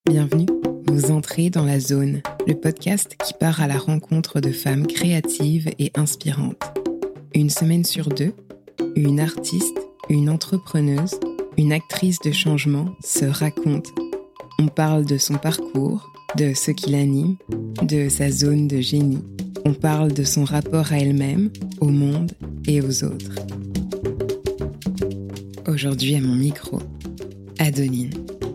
Bienvenue, vous entrez dans La Zone, le podcast qui part à la rencontre de femmes créatives et inspirantes. Une semaine sur deux, une artiste, une entrepreneuse, une actrice de changement se raconte. On parle de son parcours, de ce qui l'anime, de sa zone de génie. On parle de son rapport à elle-même, au monde et aux autres. Aujourd'hui à mon micro, Adeline.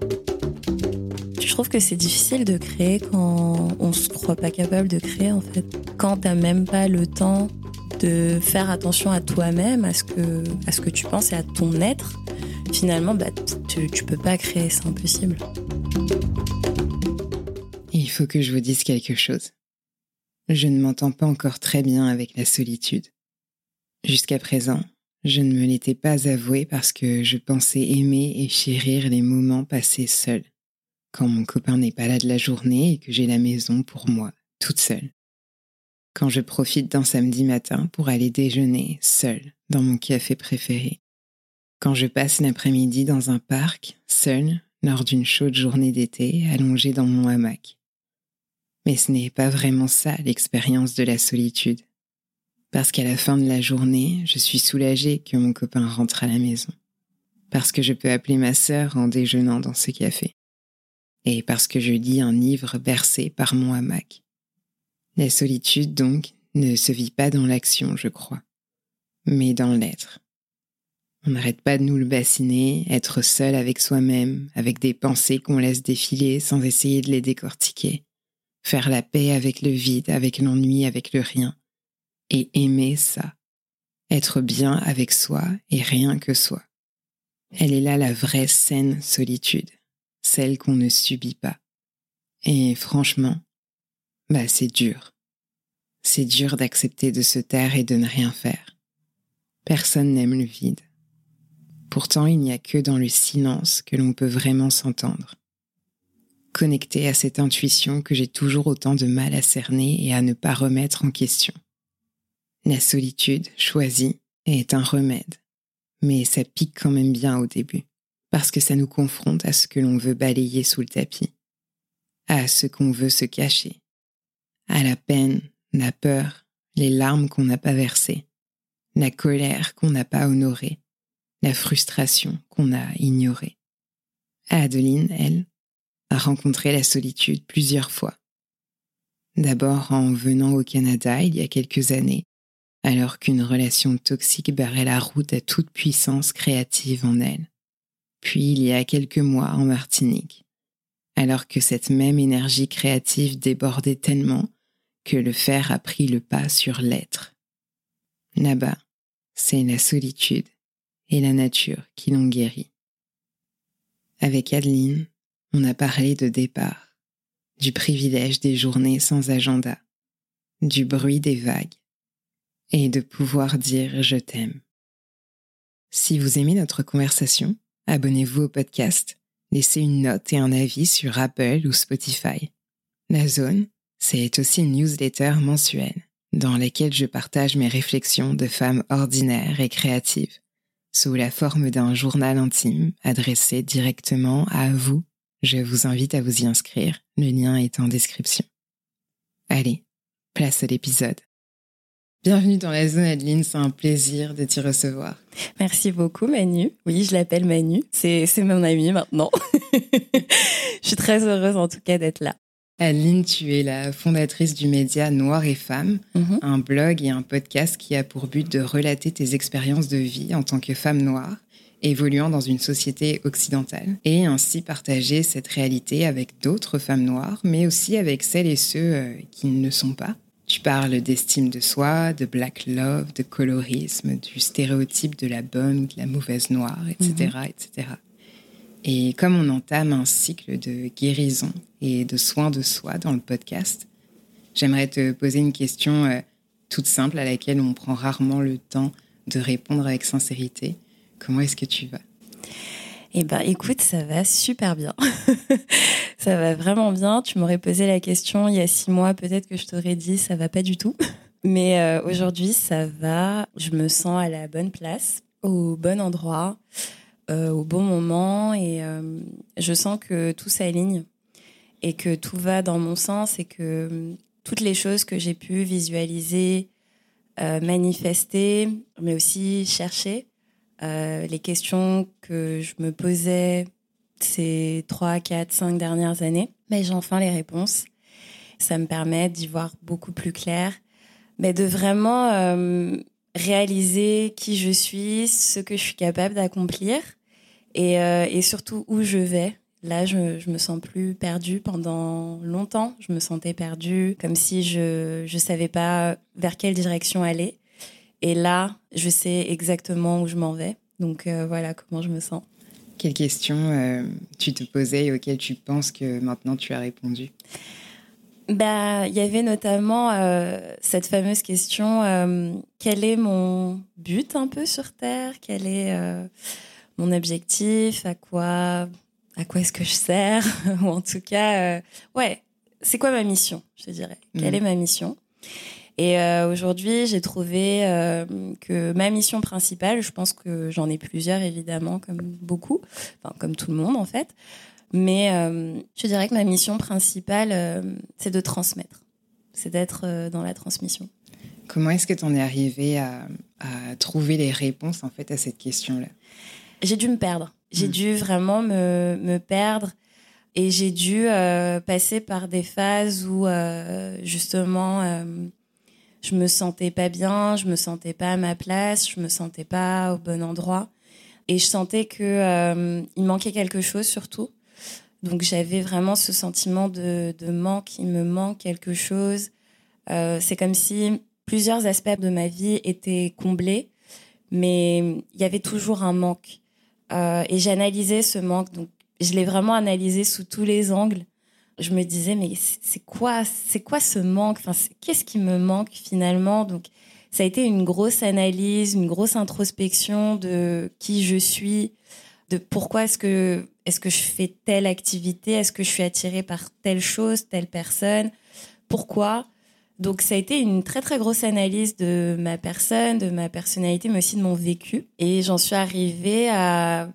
Je trouve que c'est difficile de créer quand on se croit pas capable de créer en fait. Quand t'as même pas le temps de faire attention à toi-même, à ce que tu penses et à ton être, finalement tu peux pas créer, c'est impossible. Il faut que je vous dise quelque chose. Je ne m'entends pas encore très bien avec la solitude. Jusqu'à présent, je ne me l'étais pas avoué parce que je pensais aimer et chérir les moments passés seuls. Quand mon copain n'est pas là de la journée et que j'ai la maison pour moi, toute seule. Quand je profite d'un samedi matin pour aller déjeuner, seule, dans mon café préféré. Quand je passe l'après-midi dans un parc, seule, lors d'une chaude journée d'été, allongée dans mon hamac. Mais ce n'est pas vraiment ça l'expérience de la solitude. Parce qu'à la fin de la journée, je suis soulagée que mon copain rentre à la maison. Parce que je peux appeler ma sœur en déjeunant dans ce café. Et parce que je lis un livre bercé par mon hamac. La solitude, donc, ne se vit pas dans l'action, je crois, mais dans l'être. On n'arrête pas de nous le bassiner, être seul avec soi-même, avec des pensées qu'on laisse défiler sans essayer de les décortiquer, faire la paix avec le vide, avec l'ennui, avec le rien, et aimer ça, être bien avec soi et rien que soi. Elle est là la vraie saine solitude. Celle qu'on ne subit pas. Et franchement, c'est dur. C'est dur d'accepter de se taire et de ne rien faire. Personne n'aime le vide. Pourtant, il n'y a que dans le silence que l'on peut vraiment s'entendre. Connecté à cette intuition que j'ai toujours autant de mal à cerner et à ne pas remettre en question. La solitude, choisie, est un remède. Mais ça pique quand même bien au début. Parce que ça nous confronte à ce que l'on veut balayer sous le tapis, à ce qu'on veut se cacher, à la peine, la peur, les larmes qu'on n'a pas versées, la colère qu'on n'a pas honorée, la frustration qu'on a ignorée. Adeline, elle, a rencontré la solitude plusieurs fois. D'abord en venant au Canada il y a quelques années, alors qu'une relation toxique barrait la route à toute puissance créative en elle. Puis il y a quelques mois en Martinique, alors que cette même énergie créative débordait tellement que le faire a pris le pas sur l'être. Là-bas, c'est la solitude et la nature qui l'ont guéri. Avec Adeline, on a parlé de départ, du privilège des journées sans agenda, du bruit des vagues et de pouvoir dire « je t'aime ». Si vous aimez notre conversation, abonnez-vous au podcast, laissez une note et un avis sur Apple ou Spotify. La Zone, c'est aussi une newsletter mensuelle dans laquelle je partage mes réflexions de femmes ordinaires et créatives sous la forme d'un journal intime adressé directement à vous. Je vous invite à vous y inscrire, le lien est en description. Allez, place à l'épisode. Bienvenue dans La Zone, Adeline, c'est un plaisir de t'y recevoir. Merci beaucoup Manu. Oui, je l'appelle Manu, c'est mon amie maintenant. Je suis très heureuse en tout cas d'être là. Adeline, tu es la fondatrice du média Noir et Femmes, un blog et un podcast qui a pour but de relater tes expériences de vie en tant que femme noire, évoluant dans une société occidentale, et ainsi partager cette réalité avec d'autres femmes noires, mais aussi avec celles et ceux qui ne le sont pas. Tu parles d'estime de soi, de black love, de colorisme, du stéréotype de la bonne ou de la mauvaise noire, etc., etc. Et comme on entame un cycle de guérison et de soins de soi dans le podcast, j'aimerais te poser une question toute simple à laquelle on prend rarement le temps de répondre avec sincérité. Comment est-ce que tu vas ? Eh ben, écoute, ça va super bien. Ça va vraiment bien. Tu m'aurais posé la question il y a 6 mois, peut-être que je t'aurais dit ça va pas du tout. Mais aujourd'hui, ça va. Je me sens à la bonne place, au bon endroit, au bon moment, et je sens que tout s'aligne. et que tout va dans mon sens et que toutes les choses que j'ai pu visualiser, manifester, mais aussi chercher, les questions que je me posais ces 3, 4, 5 dernières années, mais j'ai enfin les réponses. Ça me permet d'y voir beaucoup plus clair, mais de vraiment réaliser qui je suis, ce que je suis capable d'accomplir et surtout où je vais. Là, je me sens plus perdue. Pendant longtemps, je me sentais perdue, comme si je savais pas vers quelle direction aller. Et là, je sais exactement où je m'en vais. Donc voilà comment je me sens. Quelles questions tu te posais et auxquelles tu penses que maintenant tu as répondu ? Bah, il y avait notamment cette fameuse question quel est mon but un peu sur Terre ? Quel est mon objectif ? À quoi est-ce que je sers ? Ou en tout cas, ouais, c'est quoi ma mission, je te dirais. Quelle est ma mission ? Et aujourd'hui, j'ai trouvé que ma mission principale, je pense que j'en ai plusieurs évidemment, comme beaucoup, enfin comme tout le monde en fait, mais je dirais que ma mission principale, c'est de transmettre, c'est d'être dans la transmission. Comment est-ce que tu en es arrivée à trouver les réponses en fait à cette question-là ? J'ai dû me perdre. J'ai dû vraiment me perdre et j'ai dû passer par des phases où justement je me sentais pas bien, je me sentais pas à ma place, je me sentais pas au bon endroit et je sentais que il manquait quelque chose surtout. Donc j'avais vraiment ce sentiment de manque, il me manque quelque chose. C'est comme si plusieurs aspects de ma vie étaient comblés, mais il y avait toujours un manque. Et j'analysais ce manque, donc je l'ai vraiment analysé sous tous les angles. Je me disais, mais c'est quoi ce manque ? Enfin, qu'est-ce qui me manque finalement ? Donc, ça a été une grosse analyse, une grosse introspection de qui je suis, de pourquoi est-ce que je fais telle activité, est-ce que je suis attirée par telle chose, telle personne, pourquoi ? Donc, ça a été une très, très grosse analyse de ma personne, de ma personnalité, mais aussi de mon vécu. Et j'en suis arrivée à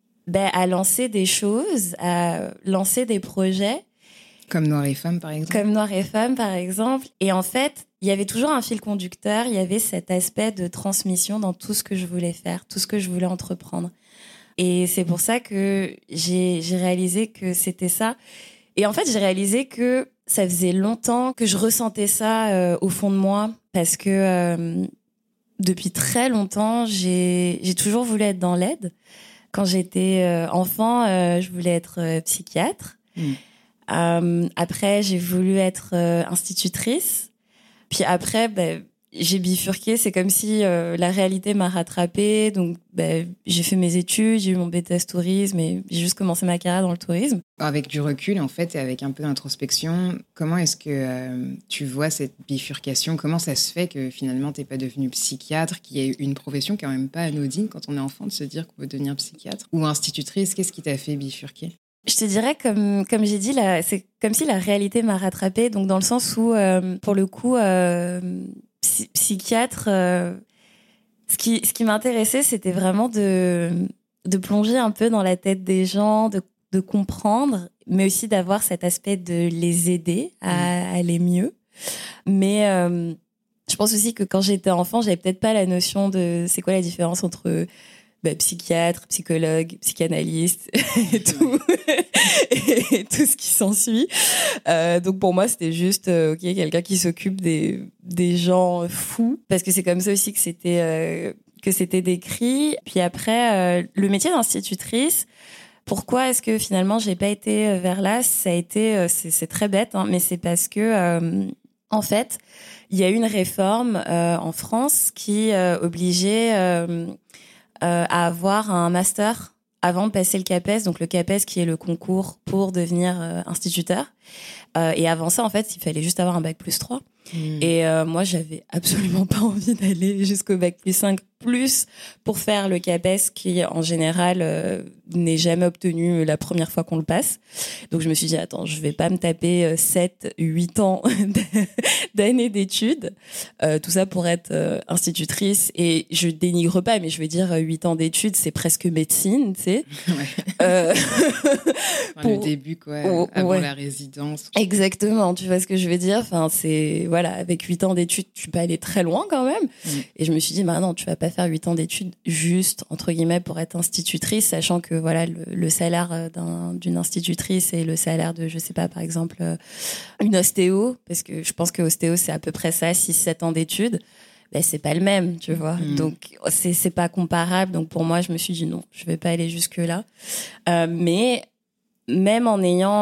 lancer des choses, à lancer des projets. Comme Noir et Femme, par exemple. Comme Noir et Femme, par exemple. Et en fait, il y avait toujours un fil conducteur, il y avait cet aspect de transmission dans tout ce que je voulais faire, tout ce que je voulais entreprendre. Et c'est pour ça que j'ai réalisé que c'était ça. Et en fait, j'ai réalisé que ça faisait longtemps que je ressentais ça au fond de moi, parce que depuis très longtemps, j'ai toujours voulu être dans l'aide. Quand j'étais enfant, je voulais être psychiatre. Après, j'ai voulu être institutrice. Puis après, j'ai bifurqué. C'est comme si la réalité m'a rattrapée. Donc, j'ai fait mes études, j'ai eu mon BTS tourisme et j'ai juste commencé ma carrière dans le tourisme. Avec du recul, en fait, et avec un peu d'introspection, comment est-ce que tu vois cette bifurcation ? Comment ça se fait que finalement, tu n'es pas devenue psychiatre, qui est une profession quand même pas anodine quand on est enfant de se dire qu'on veut devenir psychiatre ? Ou institutrice, qu'est-ce qui t'a fait bifurquer ? Je te dirais, comme j'ai dit, c'est comme si la réalité m'a rattrapée, donc dans le sens où, pour le coup, psychiatre, ce qui m'intéressait, c'était vraiment de plonger un peu dans la tête des gens, de comprendre, mais aussi d'avoir cet aspect de les aider à aller mieux. Mais je pense aussi que quand j'étais enfant, j'avais peut-être pas la notion de c'est quoi la différence entre psychiatre, psychologue, psychanalyste et tout, et tout ce qui s'ensuit. Donc pour moi, c'était juste quelqu'un qui s'occupe des gens fous, parce que c'est comme ça aussi que c'était décrit. Puis après, le métier d'institutrice, pourquoi est-ce que finalement j'ai pas été vers là ? Ça a été, c'est très bête, hein, mais c'est parce que en fait, il y a eu une réforme en France qui obligeait à avoir un master avant de passer le CAPES, donc le CAPES qui est le concours pour devenir instituteur. Et avant ça, en fait, il fallait juste avoir un bac+3. Et moi, j'avais absolument pas envie d'aller jusqu'au bac+5 plus pour faire le CAPES qui, en général, n'est jamais obtenu la première fois qu'on le passe. Donc, je me suis dit, attends, je vais pas me taper 7, 8 ans d'années d'études. Tout ça pour être institutrice. Et je dénigre pas, mais je veux dire, 8 ans d'études, c'est presque médecine, tu sais. Ouais. Enfin, le début, quoi, avant la résidence. Exactement, tu vois ce que je veux dire. Enfin, c'est, voilà, avec 8 ans d'études, tu peux aller très loin quand même. Et je me suis dit, bah non, tu vas pas faire 8 ans d'études juste, entre guillemets, pour être institutrice, sachant que, voilà, le salaire d'une institutrice et le salaire de, je sais pas, par exemple, une ostéo, parce que je pense que ostéo, c'est à peu près ça, 6-7 ans d'études. Ben, c'est pas le même, tu vois. Donc, c'est pas comparable. Donc, pour moi, je me suis dit non, je vais pas aller jusque-là. Mais même en ayant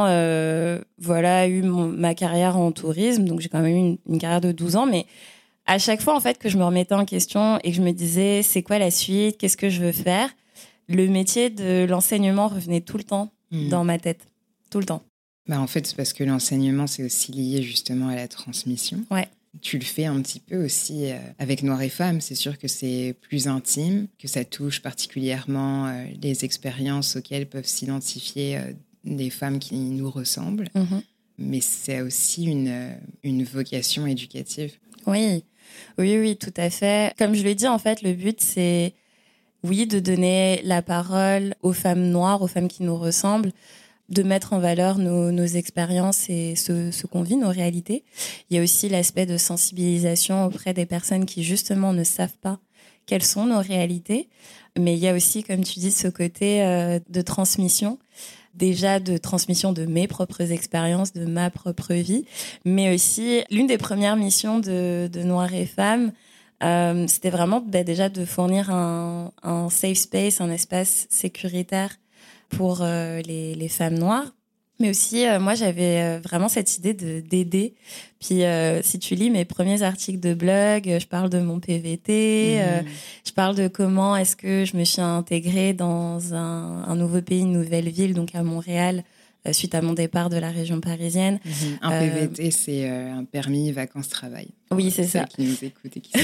voilà, eu ma carrière en tourisme, donc j'ai quand même eu une carrière de 12 ans, mais à chaque fois, en fait, que je me remettais en question et que je me disais, c'est quoi la suite? Qu'est-ce que je veux faire? Le métier de l'enseignement revenait tout le temps dans ma tête. Tout le temps. Bah, en fait, c'est parce que l'enseignement, c'est aussi lié justement à la transmission. Ouais. Tu le fais un petit peu aussi avec Noir et Femmes. C'est sûr que c'est plus intime, que ça touche particulièrement les expériences auxquelles peuvent s'identifier des femmes qui nous ressemblent. Mais c'est aussi une vocation éducative. Oui, tout à fait. Comme je l'ai dit, en fait, le but, c'est, oui, de donner la parole aux femmes noires, aux femmes qui nous ressemblent, de mettre en valeur nos expériences et ce qu'on vit, nos réalités. Il y a aussi l'aspect de sensibilisation auprès des personnes qui, justement, ne savent pas quelles sont nos réalités. Mais il y a aussi, comme tu dis, ce côté de transmission. Déjà de transmission de mes propres expériences, de ma propre vie. Mais aussi, l'une des premières missions de Noir et Femmes, c'était vraiment déjà de fournir un safe space, un espace sécuritaire pour les femmes noires. Mais aussi, moi, j'avais vraiment cette idée d'aider. Puis, si tu lis mes premiers articles de blog, je parle de mon PVT, je parle de comment est-ce que je me suis intégrée dans un nouveau pays, une nouvelle ville, donc à Montréal, suite à mon départ de la région parisienne. Un PVT, c'est un permis vacances-travail. Oui, c'est ça. Qui nous écoute et qui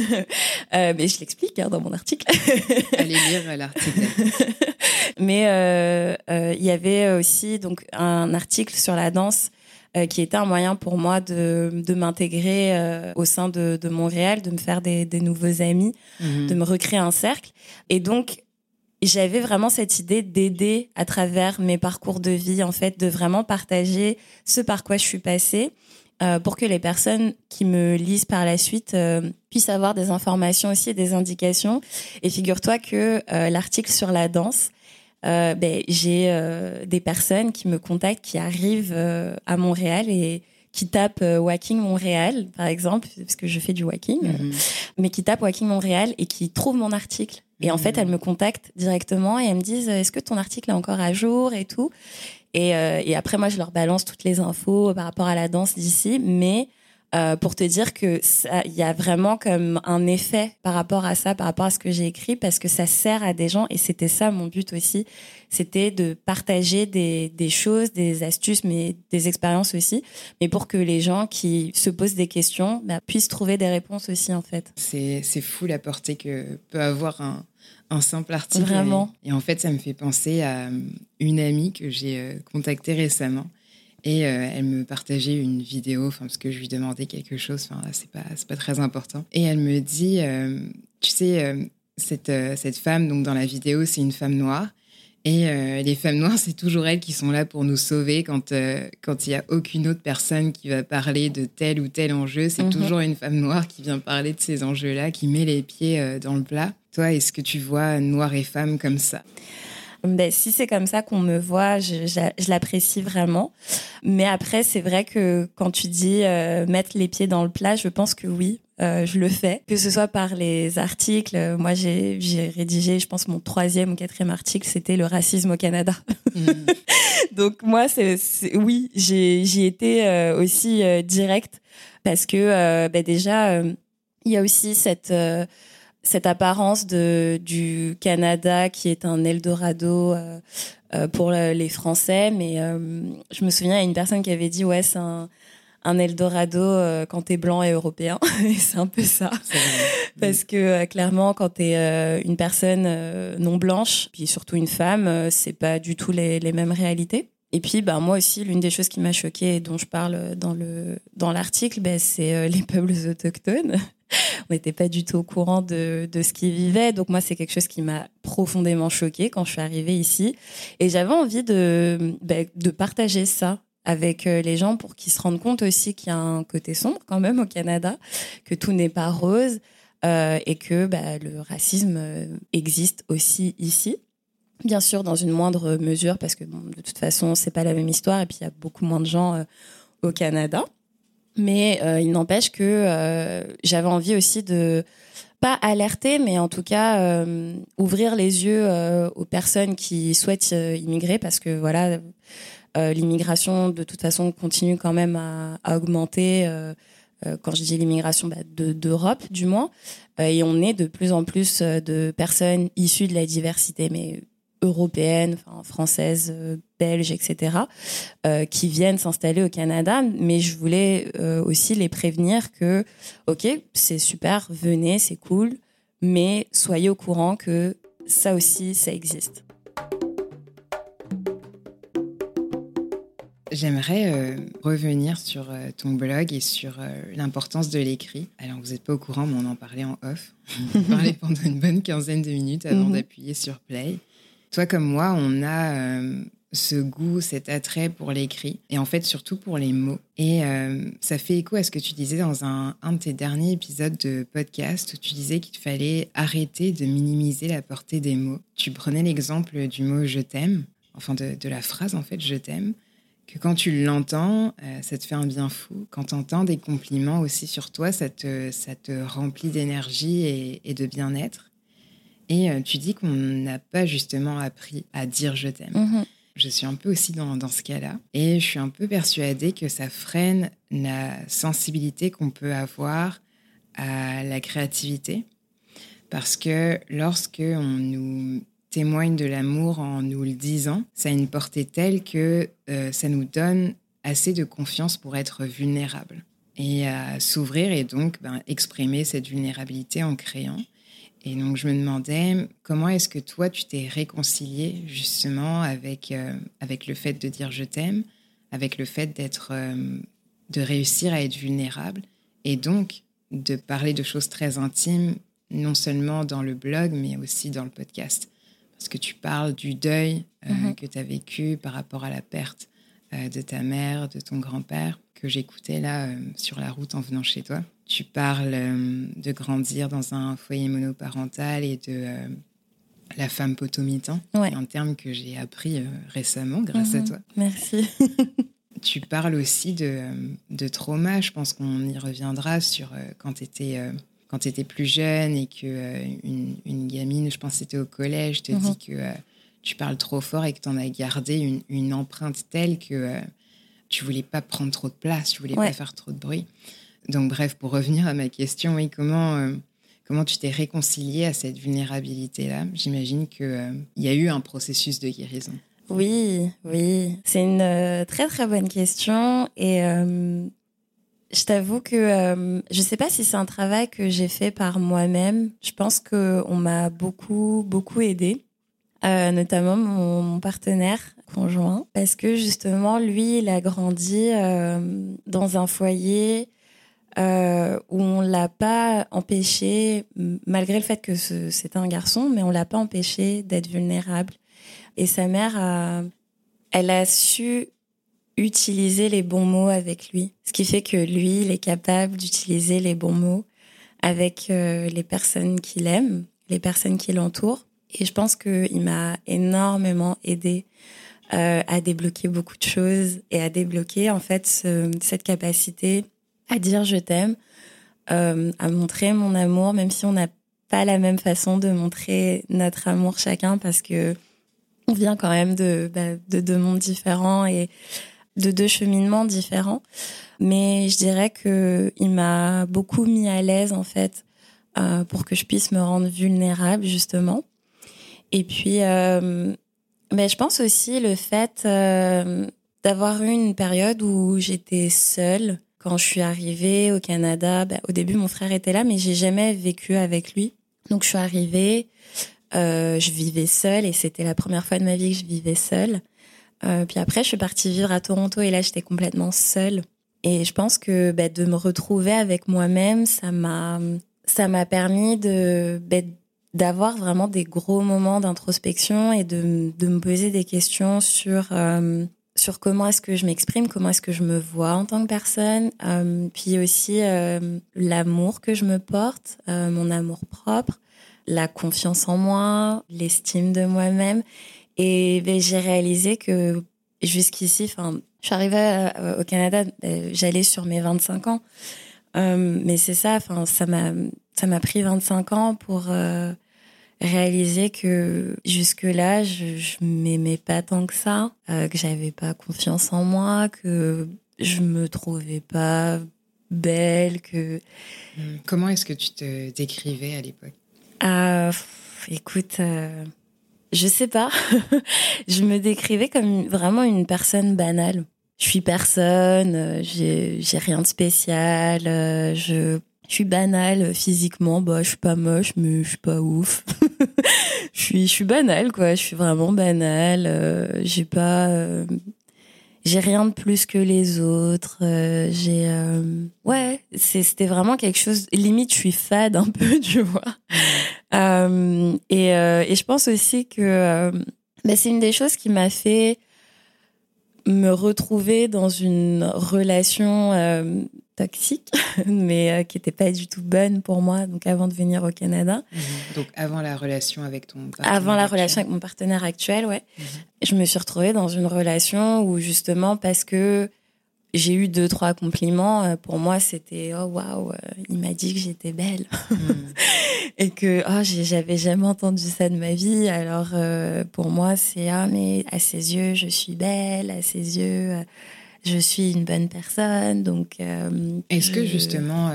mais je l'explique dans mon article. Allez lire l'article. Mais il y avait aussi donc un article sur la danse qui était un moyen pour moi de m'intégrer au sein de Montréal, de me faire des nouveaux amis, de me recréer un cercle. Et donc, j'avais vraiment cette idée d'aider à travers mes parcours de vie, en fait, de vraiment partager ce par quoi je suis passée pour que les personnes qui me lisent par la suite puissent avoir des informations aussi et des indications. Et figure-toi que l'article sur la danse, j'ai des personnes qui me contactent, qui arrivent à Montréal et qui tapent Walking Montréal, par exemple, parce que je fais du walking, mais qui tapent Walking Montréal et qui trouvent mon article. Et en fait, elles me contactent directement et elles me disent « Est-ce que ton article est encore à jour ?» et tout. Et après, moi, je leur balance toutes les infos par rapport à la danse d'ici, mais pour te dire que il y a vraiment comme un effet par rapport à ça, par rapport à ce que j'ai écrit, parce que ça sert à des gens, et c'était ça mon but aussi, c'était de partager des choses, des astuces, mais des expériences aussi, mais pour que les gens qui se posent des questions puissent trouver des réponses aussi, en fait. C'est fou la portée que peut avoir un simple article. Vraiment. Et en fait, ça me fait penser à une amie que j'ai contactée récemment. Et elle me partageait une vidéo, parce que je lui demandais quelque chose, c'est pas très important. Et elle me dit, tu sais, cette femme, donc dans la vidéo, c'est une femme noire. Et les femmes noires, c'est toujours elles qui sont là pour nous sauver quand il y a aucune autre personne qui va parler de tel ou tel enjeu. C'est toujours une femme noire qui vient parler de ces enjeux-là, qui met les pieds dans le plat. Toi, est-ce que tu vois Noir et Femmes comme ça ? Si c'est comme ça qu'on me voit, je l'apprécie vraiment. Mais après, c'est vrai que quand tu dis mettre les pieds dans le plat, je pense que oui, je le fais. Que ce soit par les articles, moi j'ai rédigé, je pense, mon 3e ou 4e article, c'était le racisme au Canada. Donc moi, oui, j'y étais aussi directe parce que déjà, il y a aussi cette apparence du Canada qui est un Eldorado pour les Français. Mais je me souviens, il y a une personne qui avait dit « Ouais, c'est un un Eldorado quand t'es blanc et européen. Et c'est un peu ça. Parce que clairement, quand t'es une personne non blanche, puis surtout une femme, c'est pas du tout les mêmes réalités. Et puis, moi aussi, l'une des choses qui m'a choquée et dont je parle dans l'article, c'est les peuples autochtones. On n'était pas du tout au courant de ce qu'ils vivaient. Donc moi, c'est quelque chose qui m'a profondément choquée quand je suis arrivée ici. Et j'avais envie de partager ça avec les gens pour qu'ils se rendent compte aussi qu'il y a un côté sombre quand même au Canada, que tout n'est pas rose et que le racisme existe aussi ici. Bien sûr, dans une moindre mesure, parce que de toute façon, c'est pas la même histoire et puis il y a beaucoup moins de gens au Canada. Mais il n'empêche que j'avais envie aussi de, pas alerter, mais en tout cas ouvrir les yeux aux personnes qui souhaitent immigrer, parce que voilà, l'immigration de toute façon continue quand même à augmenter. Quand je dis l'immigration, d'Europe du moins, et on est de plus en plus de personnes issues de la diversité, mais européennes, françaises, belges, etc., qui viennent s'installer au Canada. Mais je voulais aussi les prévenir que, ok, c'est super, venez, c'est cool, mais soyez au courant que ça aussi, ça existe. J'aimerais revenir sur ton blog et sur l'importance de l'écrit. Alors, vous n'êtes pas au courant, mais on en parlait en off. On parlait pendant une bonne quinzaine de minutes avant d'appuyer sur play. Toi comme moi, on a ce goût, cet attrait pour l'écrit et en fait surtout pour les mots. Et ça fait écho à ce que tu disais dans un de tes derniers épisodes de podcast où tu disais qu'il fallait arrêter de minimiser la portée des mots. Tu prenais l'exemple du mot « je t'aime », enfin de la phrase en fait « je t'aime », que quand tu l'entends, ça te fait un bien fou. Quand tu entends des compliments aussi sur toi, ça te remplit d'énergie et de bien-être. Et tu dis qu'on n'a pas justement appris à dire « je t'aime ». Je suis un peu aussi dans ce cas-là. Et je suis un peu persuadée que ça freine la sensibilité qu'on peut avoir à la créativité. Parce que lorsque on nous témoigne de l'amour en nous le disant, ça a une portée telle que ça nous donne assez de confiance pour être vulnérable. Et à s'ouvrir et donc exprimer cette vulnérabilité en créant. Et donc, je me demandais, comment est-ce que toi, tu t'es réconciliée justement avec le fait de dire « je t'aime », avec le fait de réussir à être vulnérable et donc de parler de choses très intimes, non seulement dans le blog, mais aussi dans le podcast. Parce que tu parles du deuil que tu as vécu par rapport à la perte de ta mère, de ton grand-père, que j'écoutais là sur la route en venant chez toi. Tu parles de grandir dans un foyer monoparental et de la femme potomitan, un terme que j'ai appris récemment grâce à toi. Merci. Tu parles aussi de trauma. Je pense qu'on y reviendra sur quand tu étais plus jeune et qu'une gamine, je pense que c'était au collège, te dit que tu parles trop fort et que tu en as gardé une empreinte telle que tu voulais pas prendre trop de place, tu voulais pas faire trop de bruit. Donc bref, pour revenir à ma question, oui, comment tu t'es réconciliée à cette vulnérabilité-là ? J'imagine qu'il y a eu un processus de guérison. Oui. C'est une très très bonne question et je t'avoue que je sais pas si c'est un travail que j'ai fait par moi-même. Je pense qu'on m'a beaucoup aidée, notamment mon partenaire conjoint, parce que justement, lui, il a grandi dans un foyer où on l'a pas empêché, malgré le fait que c'était un garçon, mais on l'a pas empêché d'être vulnérable. Et sa mère, elle a su utiliser les bons mots avec lui. Ce qui fait que lui, il est capable d'utiliser les bons mots avec les personnes qu'il aime, les personnes qui l'entourent. Et je pense qu'il m'a énormément aidée à débloquer beaucoup de choses et à débloquer en fait cette capacité à dire je t'aime, à montrer mon amour, même si on n'a pas la même façon de montrer notre amour chacun, parce que on vient quand même de deux mondes différents et de deux cheminements différents. Mais je dirais que il m'a beaucoup mis à l'aise en fait pour que je puisse me rendre vulnérable justement. Et puis, mais je pense aussi le fait d'avoir eu une période où j'étais seule quand je suis arrivée au Canada, au début, mon frère était là, mais j'ai jamais vécu avec lui. Donc, je suis arrivée, je vivais seule et c'était la première fois de ma vie que je vivais seule. Puis après, je suis partie vivre à Toronto et là, j'étais complètement seule. Et je pense que de me retrouver avec moi-même, ça m'a permis d'avoir vraiment des gros moments d'introspection et de me poser des questions sur comment est-ce que je m'exprime, comment est-ce que je me vois en tant que personne, puis aussi l'amour que je me porte, mon amour propre, la confiance en moi, l'estime de moi-même. Et j'ai réalisé que jusqu'ici, je suis arrivée au Canada, j'allais sur mes 25 ans. Mais c'est ça, ça m'a pris 25 ans pour réaliser que jusque-là, je m'aimais pas tant que ça, que j'avais pas confiance en moi, que je me trouvais pas belle, que... Comment est-ce que tu te décrivais à l'époque? Écoute, je sais pas. Je me décrivais comme vraiment une personne banale. Je suis personne, j'ai rien de spécial, je suis banale physiquement, je suis pas moche, mais je suis pas ouf. Je suis banale, quoi. Je suis vraiment banale. J'ai rien de plus que les autres. C'était vraiment quelque chose. Limite, je suis fade un peu, tu vois. Et je pense aussi que c'est une des choses qui m'a fait me retrouver dans une relation toxique, mais qui n'était pas du tout bonne pour moi, donc avant de venir au Canada. Donc avant la relation avec ton partenaire Avant la actuel. relation avec mon partenaire actuel, ouais. Je me suis retrouvée dans une relation où justement, parce que j'ai eu 2-3 compliments, pour moi c'était « Oh waouh, il m'a dit que j'étais belle ». Et que j'avais jamais entendu ça de ma vie. Alors pour moi c'est « Ah mais à ses yeux je suis belle, à ses yeux je suis une bonne personne ». Donc est-ce que justement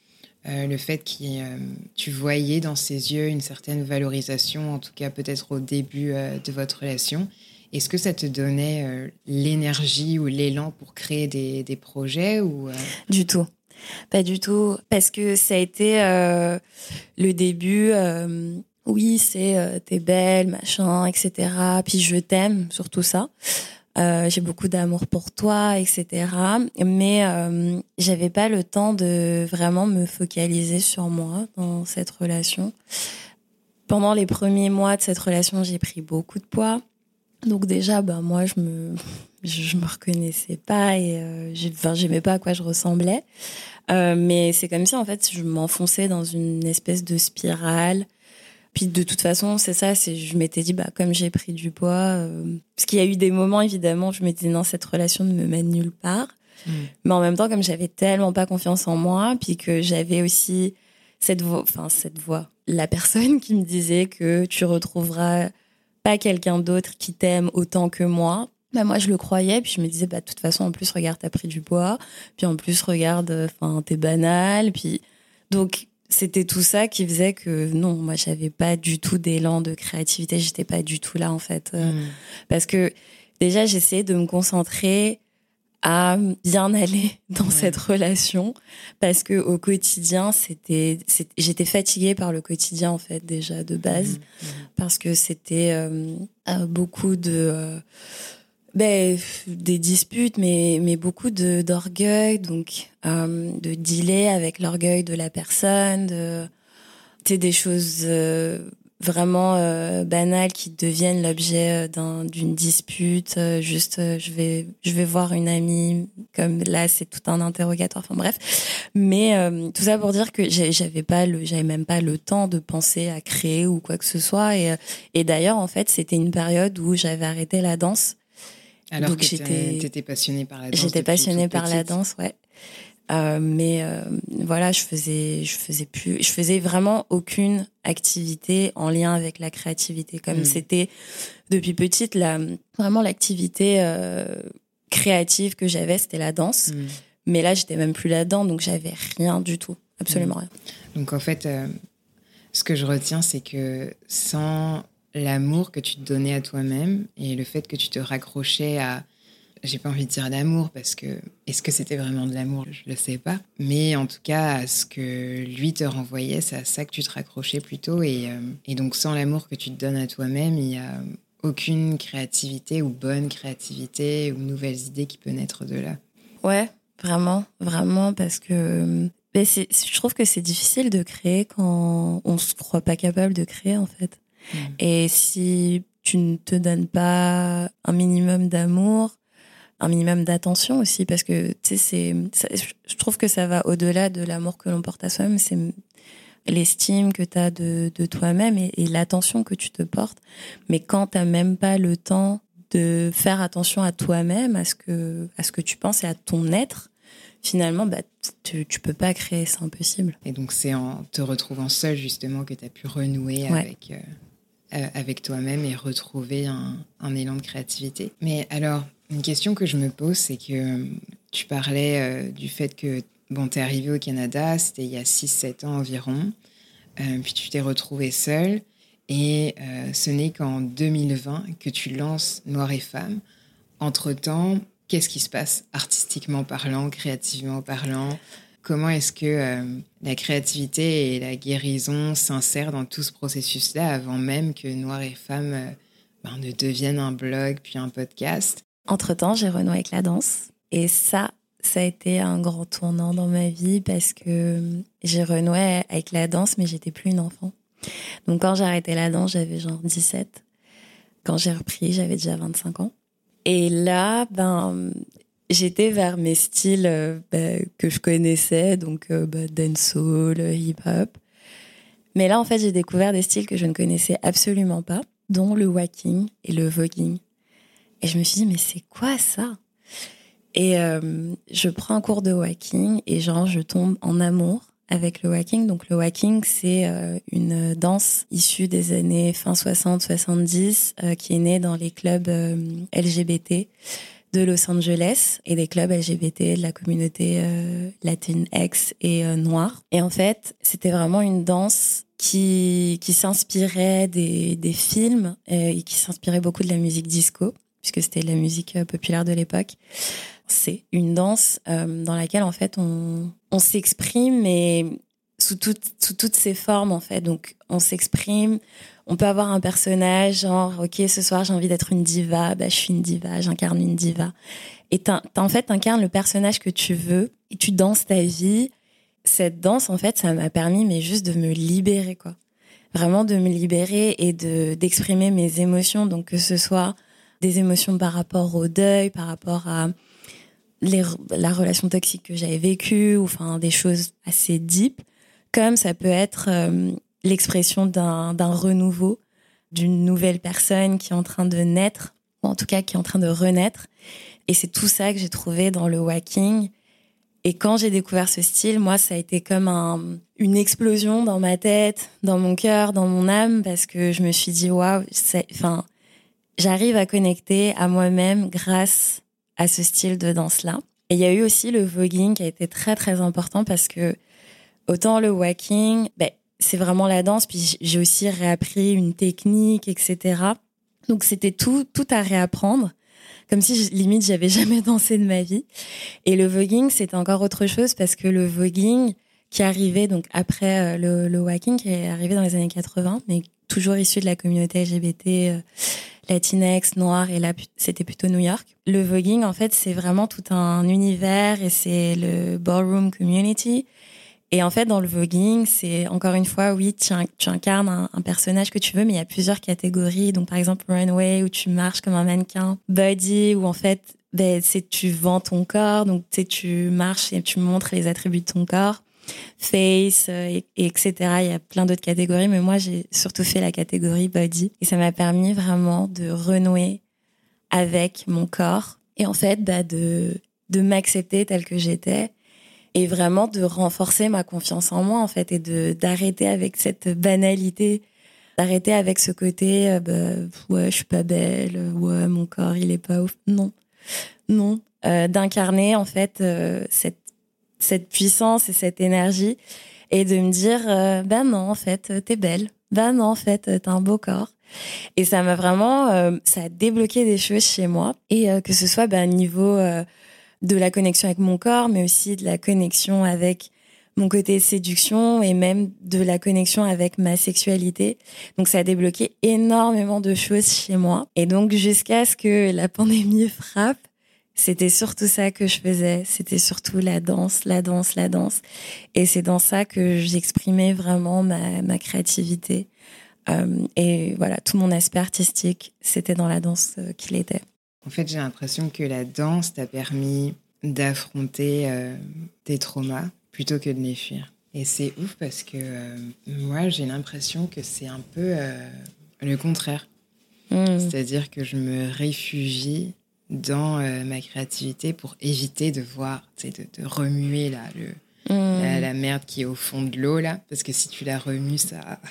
le fait que tu voyais dans ses yeux une certaine valorisation, en tout cas peut-être au début de votre relation, est-ce que ça te donnait l'énergie ou l'élan pour créer des projets ou Du tout. Pas du tout. Parce que ça a été le début. Oui, c'est t'es belle, machin, etc. Puis je t'aime, surtout ça. J'ai beaucoup d'amour pour toi, etc. Mais j'avais pas le temps de vraiment me focaliser sur moi dans cette relation. Pendant les premiers mois de cette relation, j'ai pris beaucoup de poids. Donc déjà, moi, je me reconnaissais pas et j'aimais pas à quoi je ressemblais. Mais c'est comme si, en fait, je m'enfonçais dans une espèce de spirale. Puis de toute façon, c'est ça, je m'étais dit, comme j'ai pris du poids, parce qu'il y a eu des moments, évidemment, où je m'étais dit, non, cette relation ne me mène nulle part. Mais en même temps, comme j'avais tellement pas confiance en moi, puis que j'avais aussi cette voix, la personne qui me disait que tu retrouveras pas quelqu'un d'autre qui t'aime autant que moi. Moi, je le croyais, puis je me disais, de toute façon, en plus, regarde, t'as pris du poids, puis en plus, regarde, t'es banale, puis... Donc, c'était tout ça qui faisait que, non, moi, j'avais pas du tout d'élan de créativité, j'étais pas du tout là, en fait. Parce que, déjà, j'essayais de me concentrer à bien aller dans cette relation, parce que au quotidien, j'étais fatiguée par le quotidien, en fait, déjà, de base, parce que c'était beaucoup de... des disputes, mais beaucoup d'orgueil, donc de dealer avec l'orgueil de la personne, des choses vraiment banales qui deviennent l'objet d'une dispute. Je vais voir une amie, comme là c'est tout un interrogatoire. Enfin bref, mais tout ça pour dire que j'avais même pas le temps de penser à créer ou quoi que ce soit. Et d'ailleurs en fait c'était une période où j'avais arrêté la danse. Alors donc, que t'étais passionnée par la danse. J'étais passionnée par la danse, ouais. Mais voilà, je faisais vraiment aucune activité en lien avec la créativité. Comme c'était depuis petite, vraiment l'activité créative que j'avais, c'était la danse. Mais là, j'étais même plus là-dedans, donc j'avais rien du tout, absolument rien. Donc en fait, ce que je retiens, c'est que sans l'amour que tu te donnais à toi-même et le fait que tu te raccrochais à j'ai pas envie de dire d'amour parce que est-ce que c'était vraiment de l'amour? Je le sais pas. Mais en tout cas, à ce que lui te renvoyait, c'est à ça que tu te raccrochais plutôt. Et donc, sans l'amour que tu te donnes à toi-même, il y a aucune créativité ou bonne créativité ou nouvelles idées qui peut naître de là. Ouais, vraiment, vraiment, parce que je trouve que c'est difficile de créer quand on se croit pas capable de créer, en fait. Et si tu ne te donnes pas un minimum d'amour, un minimum d'attention aussi, parce que tu sais, je trouve que ça va au-delà de l'amour que l'on porte à soi-même, c'est l'estime que tu as de toi-même et l'attention que tu te portes. Mais quand tu n'as même pas le temps de faire attention à toi-même, à ce que tu penses et à ton être, finalement, tu peux pas créer, c'est impossible. Et donc, c'est en te retrouvant seule, justement, que tu as pu renouer avec toi-même et retrouver un élan de créativité. Mais alors, une question que je me pose, c'est que tu parlais du fait que t'es arrivée au Canada, c'était il y a 6-7 ans environ, puis tu t'es retrouvée seule, et ce n'est qu'en 2020 que tu lances Noir et Femme. Entre-temps, qu'est-ce qui se passe artistiquement parlant, créativement parlant? Comment est-ce que la créativité et la guérison s'insèrent dans tout ce processus-là avant même que Noir et Femme ne deviennent un blog puis un podcast? Entre-temps, j'ai renoué avec la danse. Et ça a été un grand tournant dans ma vie parce que j'ai renoué avec la danse, mais j'étais plus une enfant. Donc quand j'ai arrêté la danse, j'avais genre 17. Quand j'ai repris, j'avais déjà 25 ans. Et là, j'étais vers mes styles que je connaissais, donc dancehall, hip-hop. Mais là, en fait, j'ai découvert des styles que je ne connaissais absolument pas, dont le walking et le voguing. Et je me suis dit, mais c'est quoi ça? Et je prends un cours de walking et je tombe en amour avec le walking. Donc le walking, c'est une danse issue des années fin 60-70 qui est née dans les clubs LGBT de Los Angeles et des clubs LGBT de la communauté latinx et noire. Et en fait, c'était vraiment une danse qui s'inspirait des films et qui s'inspirait beaucoup de la musique disco, puisque c'était la musique populaire de l'époque. C'est une danse dans laquelle, en fait, on s'exprime, mais sous toutes ses formes, en fait. Donc, on s'exprime, on peut avoir un personnage, genre, OK, ce soir, j'ai envie d'être une diva, je suis une diva, j'incarne une diva. Et en fait, t'incarnes le personnage que tu veux et tu danses ta vie. Cette danse, en fait, ça m'a permis, mais juste de me libérer, quoi. Vraiment de me libérer et d'exprimer mes émotions. Donc, que ce soit des émotions par rapport au deuil, par rapport à la relation toxique que j'avais vécue, ou enfin des choses assez deep, comme ça peut être l'expression d'un renouveau, d'une nouvelle personne qui est en train de naître, ou en tout cas qui est en train de renaître. Et c'est tout ça que j'ai trouvé dans le walking. Et quand j'ai découvert ce style, moi, ça a été comme une explosion dans ma tête, dans mon cœur, dans mon âme, parce que je me suis dit, waouh, j'arrive à connecter à moi-même grâce à ce style de danse-là. Et il y a eu aussi le voguing qui a été très, très important parce que autant le walking, c'est vraiment la danse, puis j'ai aussi réappris une technique, etc. Donc, c'était tout à réapprendre, comme si, limite, j'avais jamais dansé de ma vie. Et le voguing, c'était encore autre chose parce que le voguing qui arrivait donc après le walking, qui est arrivé dans les années 80, mais toujours issu de la communauté LGBT Latinx, noir, et là, c'était plutôt New York. Le voguing, en fait, c'est vraiment tout un univers et c'est le ballroom community. Et en fait, dans le voguing, c'est encore une fois, oui, tu incarnes un personnage que tu veux, mais il y a plusieurs catégories. Donc, par exemple, runway, où tu marches comme un mannequin. Body, où en fait, c'est tu vends ton corps. Donc, tu marches et tu montres les attributs de ton corps. Face, etc. Il y a plein d'autres catégories, mais moi, j'ai surtout fait la catégorie body. Et ça m'a permis vraiment de renouer avec mon corps. Et en fait, de m'accepter telle que j'étais. Et vraiment de renforcer ma confiance en moi, en fait, et d'arrêter avec cette banalité, d'arrêter avec ce côté, ouais, je suis pas belle, ouais, mon corps, il est pas ouf. Non. D'incarner, en fait, cette puissance et cette énergie. et de me dire bah non en fait t'es belle, bah non en fait t'as un beau corps. Et ça m'a vraiment ça a débloqué des choses chez moi, et que ce soit au niveau de la connexion avec mon corps, mais aussi de la connexion avec mon côté séduction et même de la connexion avec ma sexualité. Donc ça a débloqué énormément de choses chez moi. Et donc jusqu'à ce que la pandémie frappe, c'était surtout ça que je faisais. C'était surtout la danse, la danse, la danse. Et c'est dans ça que j'exprimais vraiment ma créativité. Et voilà, tout mon aspect artistique, c'était dans la danse qu'il était. En fait, j'ai l'impression que la danse t'a permis d'affronter tes traumas plutôt que de les fuir. Et c'est ouf parce que moi, j'ai l'impression que c'est un peu le contraire. C'est-à-dire que je me réfugie dans ma créativité pour éviter de voir, de remuer là, la merde qui est au fond de l'eau, là. Parce que si tu la remues, ça...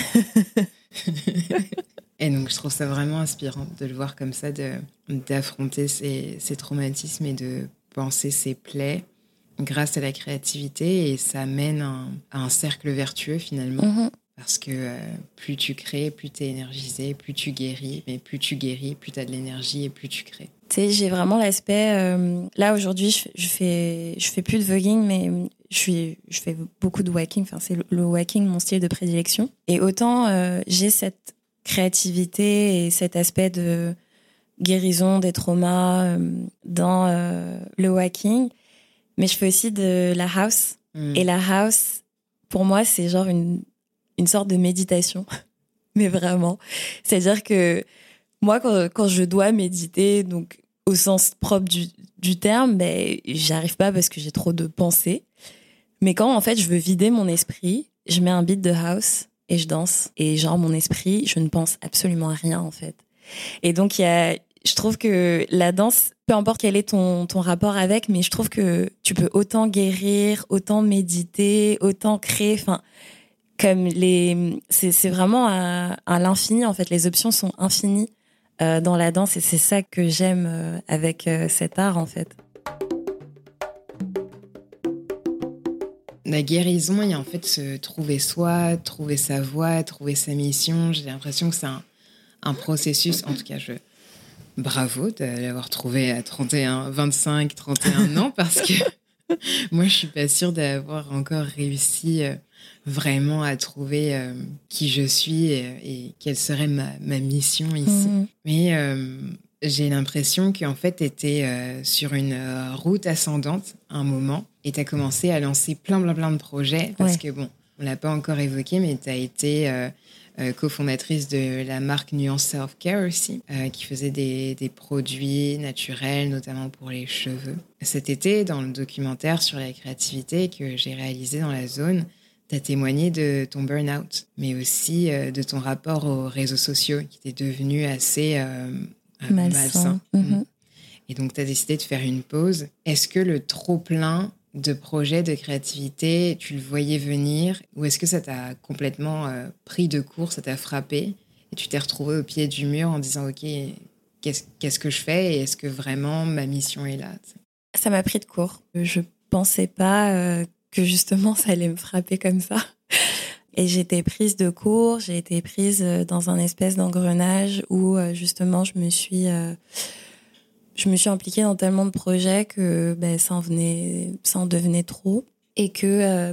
Et donc, je trouve ça vraiment inspirant de le voir comme ça, d'affronter ces traumatismes et de penser ses plaies grâce à la créativité. Et ça mène à un cercle vertueux, finalement. Parce que plus tu crées, plus tu es énergisé, plus tu guéris. Mais plus tu guéris, plus tu as de l'énergie et plus tu crées. Tu sais, j'ai vraiment l'aspect... là, aujourd'hui, je fais plus de voguing, mais je fais beaucoup de walking. Enfin, c'est le walking, mon style de prédilection. Et autant j'ai cette créativité et cet aspect de guérison des traumas dans le walking, mais je fais aussi de la house. Et la house, pour moi, c'est genre une sorte de méditation. Mais vraiment. C'est-à-dire que moi, quand je dois méditer, donc au sens propre du terme, j'arrive pas parce que j'ai trop de pensées. Mais quand, en fait, je veux vider mon esprit, je mets un beat de house et je danse. Et genre, mon esprit, je ne pense absolument à rien, en fait. Et donc, je trouve que la danse, peu importe quel est ton rapport avec, mais je trouve que tu peux autant guérir, autant méditer, autant créer, enfin, comme c'est vraiment à l'infini, en fait. Les options sont infinies dans la danse, et c'est ça que j'aime avec cet art, en fait. La guérison, il y a en fait se trouver soi, trouver sa voie, trouver sa mission. J'ai l'impression que c'est un processus, en tout cas, bravo de l'avoir trouvé à 25, 31 ans, parce que moi, je suis pas sûre d'avoir encore réussi vraiment à trouver qui je suis et quelle serait ma mission ici. Mais j'ai l'impression qu'en fait, tu étais sur une route ascendante à un moment, et tu as commencé à lancer plein de projets, parce que bon, on l'a pas encore évoqué, mais tu as été cofondatrice de la marque Nuance Self Care aussi, qui faisait des produits naturels, notamment pour les cheveux. Cet été, dans le documentaire sur la créativité que j'ai réalisé dans la zone, tu as témoigné de ton burn-out, mais aussi de ton rapport aux réseaux sociaux, qui était devenu assez malsain. Et donc, tu as décidé de faire une pause. Est-ce que le trop-plein de projets de créativité, tu le voyais venir, ou est-ce que ça t'a complètement pris de court, ça t'a frappé, et tu t'es retrouvé au pied du mur en disant « Ok, qu'est-ce que je fais, et est-ce que vraiment ma mission est là ?» Ça m'a pris de court. Je pensais pas que justement ça allait me frapper comme ça. Et j'étais prise de court, j'ai été prise dans un espèce d'engrenage où justement je me suis impliquée dans tellement de projets que ça en devenait trop, et que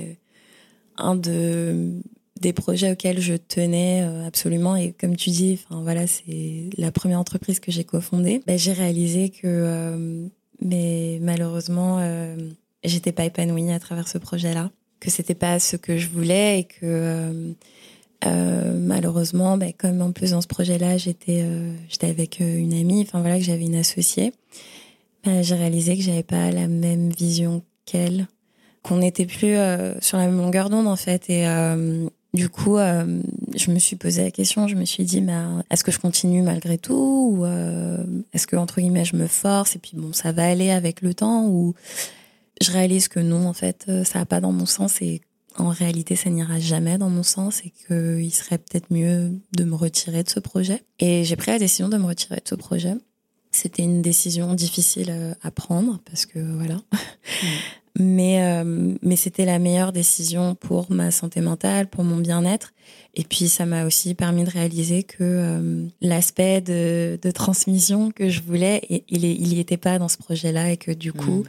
un des projets auxquels je tenais absolument, et comme tu dis, enfin voilà, c'est la première entreprise que j'ai cofondée, j'ai réalisé que mais malheureusement j'étais pas épanouie à travers ce projet-là, que c'était pas ce que je voulais, et que malheureusement, comme en plus dans ce projet-là, j'étais avec une amie, enfin voilà, que j'avais une associée. J'ai réalisé que j'avais pas la même vision qu'elle, qu'on n'était plus sur la même longueur d'onde en fait. Et du coup, je me suis posé la question, je me suis dit, est-ce que je continue malgré tout, ou est-ce que entre guillemets je me force et puis bon, ça va aller avec le temps, ou je réalise que non, en fait, ça va pas dans mon sens, et en réalité, ça n'ira jamais dans mon sens, et qu'il serait peut-être mieux de me retirer de ce projet. Et j'ai pris la décision de me retirer de ce projet. C'était une décision difficile à prendre, parce que voilà. Mais c'était la meilleure décision pour ma santé mentale, pour mon bien-être. Et puis, ça m'a aussi permis de réaliser que l'aspect de transmission que je voulais, il y était pas dans ce projet-là et que du coup,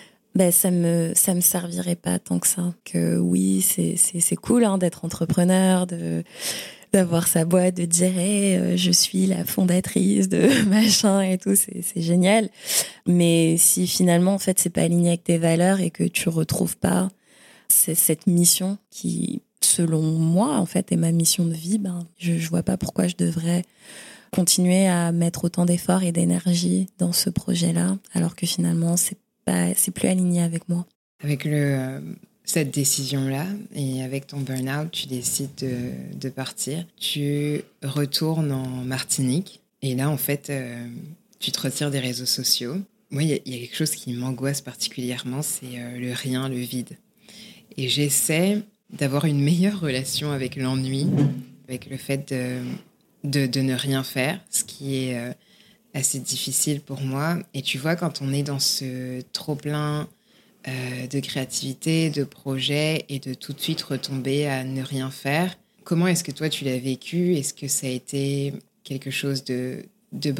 ça me servirait pas tant que ça. Que oui, c'est cool hein, d'être entrepreneur, d'avoir sa boîte, de dire hey, je suis la fondatrice de machin et tout, c'est génial. Mais si finalement en fait c'est pas aligné avec tes valeurs et que tu retrouves pas cette mission qui, selon moi en fait, est ma mission de vie, je vois pas pourquoi je devrais continuer à mettre autant d'efforts et d'énergie dans ce projet-là, alors que finalement c'est plus aligné avec moi. Avec cette décision-là et avec ton burn-out, tu décides de partir. Tu retournes en Martinique et là, en fait, tu te retires des réseaux sociaux. Moi, il y a quelque chose qui m'angoisse particulièrement, c'est le rien, le vide. Et j'essaie d'avoir une meilleure relation avec l'ennui, avec le fait de ne rien faire, ce qui est assez difficile pour moi. Et tu vois, quand on est dans ce trop-plein de créativité, de projet et de tout de suite retomber à ne rien faire. Comment est-ce que toi tu l'as vécu ? Est-ce que ça a été quelque chose de brutal ?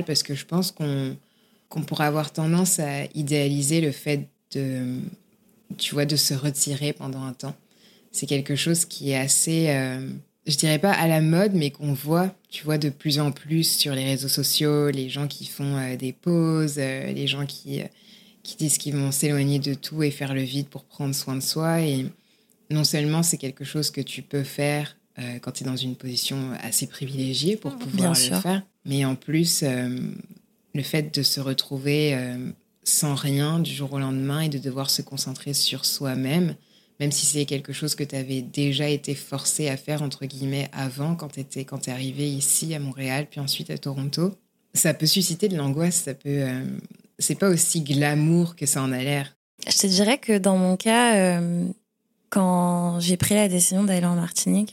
Parce que je pense qu'on pourrait avoir tendance à idéaliser le fait de se retirer pendant un temps. C'est quelque chose qui est assez, je dirais pas à la mode, mais qu'on voit, tu vois, de plus en plus sur les réseaux sociaux, les gens qui font des pauses, les gens qui disent qu'ils vont s'éloigner de tout et faire le vide pour prendre soin de soi. Et non seulement c'est quelque chose que tu peux faire quand tu es dans une position assez privilégiée pour pouvoir le faire, mais en plus, le fait de se retrouver sans rien du jour au lendemain et de devoir se concentrer sur soi-même, même si c'est quelque chose que tu avais déjà été forcé à faire, entre guillemets, avant, quand tu es arrivé ici à Montréal, puis ensuite à Toronto, ça peut susciter de l'angoisse, ça peut... c'est pas aussi glamour que ça en a l'air. Je te dirais que dans mon cas, quand j'ai pris la décision d'aller en Martinique,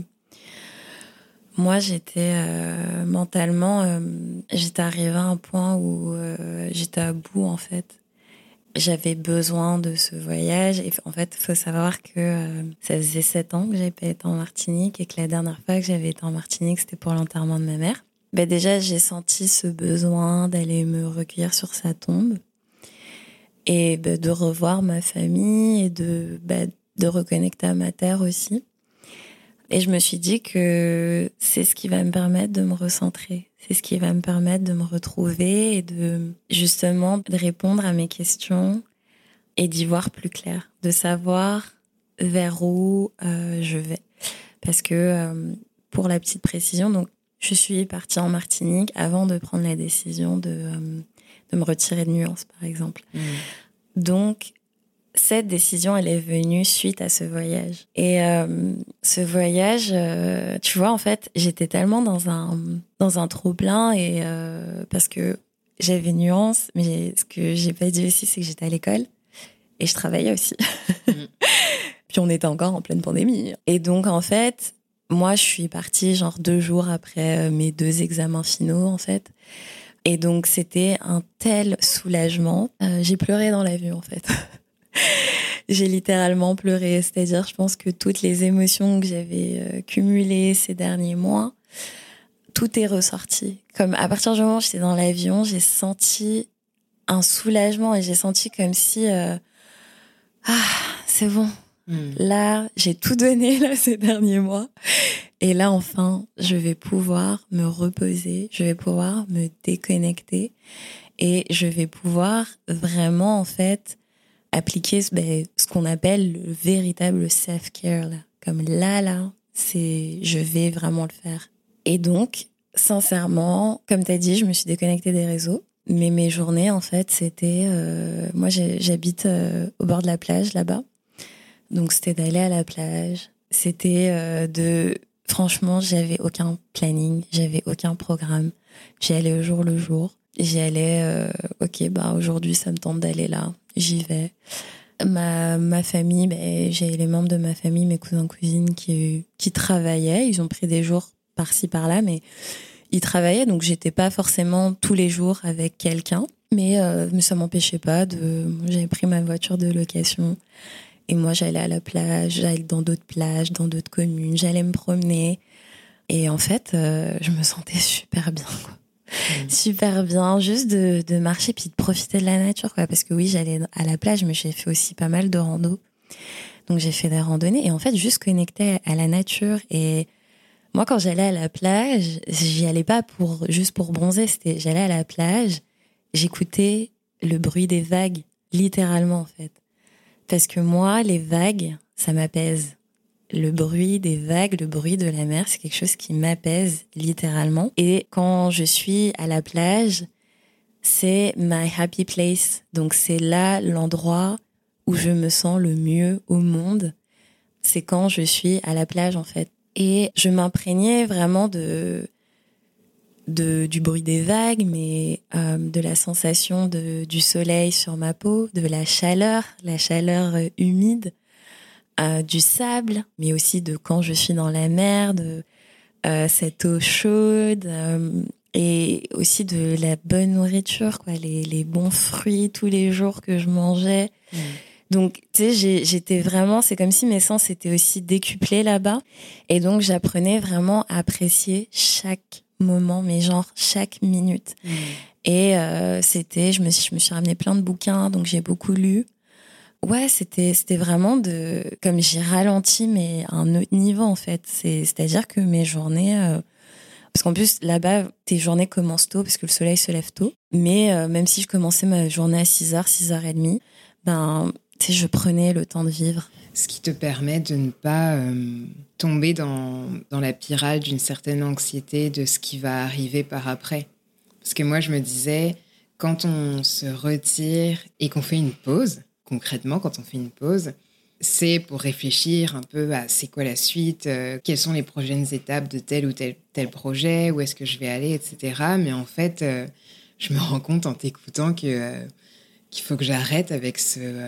moi j'étais mentalement, j'étais arrivée à un point où j'étais à bout en fait. J'avais besoin de ce voyage et en fait, il faut savoir que ça faisait 7 ans que j'avais pas été en Martinique et que la dernière fois que j'avais été en Martinique, c'était pour l'enterrement de ma mère. Déjà, j'ai senti ce besoin d'aller me recueillir sur sa tombe et de revoir ma famille et de reconnecter à ma terre aussi. Et je me suis dit que c'est ce qui va me permettre de me recentrer. C'est ce qui va me permettre de me retrouver et justement de répondre à mes questions et d'y voir plus clair, de savoir vers où je vais. Parce que, pour la petite précision, donc, je suis partie en Martinique avant de prendre la décision de me retirer de Nuance, par exemple. Donc, cette décision, elle est venue suite à ce voyage. Et ce voyage, tu vois, en fait, j'étais tellement dans un trop-plein et parce que j'avais Nuance, mais ce que j'ai pas dit aussi, c'est que j'étais à l'école et je travaillais aussi. Puis on était encore en pleine pandémie. Et donc, en fait, moi, je suis partie genre 2 jours après mes 2 examens finaux, en fait. Et donc, c'était un tel soulagement. J'ai pleuré dans l'avion, en fait. J'ai littéralement pleuré. C'est-à-dire, je pense que toutes les émotions que j'avais cumulées ces derniers mois, tout est ressorti. Comme à partir du moment où j'étais dans l'avion, j'ai senti un soulagement et j'ai senti comme si... c'est bon. Là, j'ai tout donné là, ces derniers mois. Et là, enfin, je vais pouvoir me reposer, je vais pouvoir me déconnecter et je vais pouvoir vraiment, en fait, appliquer ce qu'on appelle le véritable self-care. Là. Comme là, je vais vraiment le faire. Et donc, sincèrement, comme tu as dit, je me suis déconnectée des réseaux. Mais mes journées, en fait, c'était... moi, j'habite au bord de la plage, là-bas. Donc, c'était d'aller à la plage. C'était Franchement, j'avais aucun planning, j'avais aucun programme. J'y allais au jour le jour. J'y allais, aujourd'hui, ça me tente d'aller là. J'y vais. Ma famille, j'ai les membres de ma famille, mes cousins, cousines qui travaillaient. Ils ont pris des jours par-ci, par-là, mais il travaillait, donc j'étais pas forcément tous les jours avec quelqu'un. Mais ça m'empêchait pas de... J'avais pris ma voiture de location et moi, j'allais à la plage, j'allais dans d'autres plages, dans d'autres communes, j'allais me promener. Et en fait, je me sentais super bien, quoi. Super bien, juste de marcher puis de profiter de la nature, quoi. Parce que oui, j'allais à la plage, mais j'ai fait aussi pas mal de rando. Donc j'ai fait des randonnées et en fait, juste connecter à la nature. Et moi, quand j'allais à la plage, j'y allais pas juste pour bronzer. J'allais à la plage, j'écoutais le bruit des vagues, littéralement, en fait. Parce que moi, les vagues, ça m'apaise. Le bruit des vagues, le bruit de la mer, c'est quelque chose qui m'apaise littéralement. Et quand je suis à la plage, c'est my happy place. Donc c'est là l'endroit où je me sens le mieux au monde. C'est quand je suis à la plage, en fait. Et je m'imprégnais vraiment du bruit des vagues, mais de la sensation du soleil sur ma peau, de la chaleur humide, du sable, mais aussi de quand je suis dans la mer, de cette eau chaude, et aussi de la bonne nourriture, quoi, les bons fruits tous les jours que je mangeais. Donc, tu sais, j'étais vraiment, c'est comme si mes sens étaient aussi décuplés là-bas. Et donc, j'apprenais vraiment à apprécier chaque moment, mais genre chaque minute. Et je me suis ramené plein de bouquins, donc j'ai beaucoup lu. Ouais, c'était vraiment comme j'ai ralenti, mais à un autre niveau, en fait. C'est-à-dire que mes journées, parce qu'en plus, là-bas, tes journées commencent tôt, parce que le soleil se lève tôt. Mais même si je commençais ma journée à 6h, 6h30, ben, tu sais, je prenais le temps de vivre. Ce qui te permet de ne pas tomber dans la spirale d'une certaine anxiété de ce qui va arriver par après. Parce que moi, je me disais, quand on se retire et qu'on fait une pause, concrètement, quand on fait une pause, c'est pour réfléchir un peu à c'est quoi la suite, quelles sont les prochaines étapes de tel ou tel projet, où est-ce que je vais aller, etc. Mais en fait, je me rends compte en t'écoutant qu'il faut que j'arrête avec